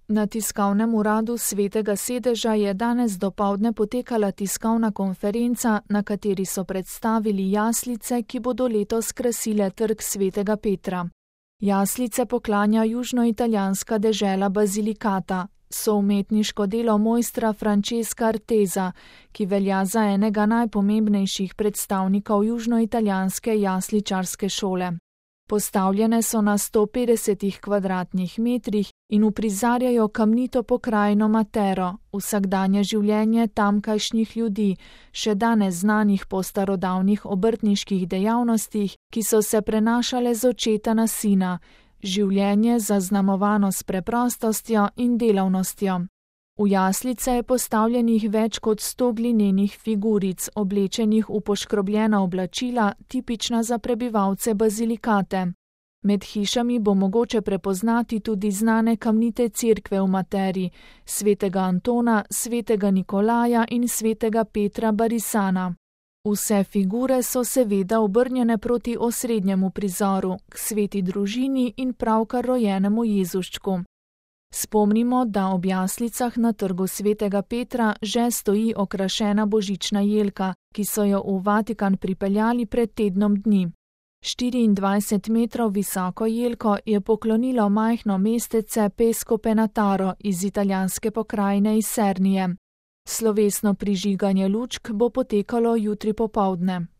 Na tiskovnem uradu Svetega sedeža je danes dopoldne potekala tiskovna konferenca, na kateri so predstavili jaslice, ki bodo letos krasile trg Svetega Petra. Jaslice poklanja južnoitalijanska dežela Basilicata, so umetniško delo mojstra Francesca Arteza, ki velja za enega najpomembnejših predstavnikov južnoitalijanske jasličarske šole. Postavljene so na 150 kvadratnih metrih in uprizarjajo kamnito pokrajino Matero, vsakdanje življenje tamkajšnjih ljudi, še danes znanih po starodavnih obrtniških dejavnostih, ki so se prenašale z očeta na sina, življenje zaznamovano s preprostostjo in delavnostjo. V jaslice je postavljenih več kot 100 glinenih figuric, oblečenih v poškrobljena oblačila, tipična za prebivalce Basilicate. Med hišami bo mogoče prepoznati tudi znane kamnite cerkve v Materi, svetega Antona, svetega Nikolaja in svetega Petra Barisana. Vse figure so seveda obrnjene proti osrednjemu prizoru, k sveti družini in pravkar rojenemu Jezuščku. Spomnimo, da ob jaslicah na trgu Svetega Petra že stoji okrašena božična jelka, ki so jo v Vatikan pripeljali pred tednom dni. 24 metrov visoko jelko je poklonilo majhno mestece Pesco Penataro iz italijanske pokrajine Isernije. Slovesno prižiganje lučk bo potekalo jutri popoldne.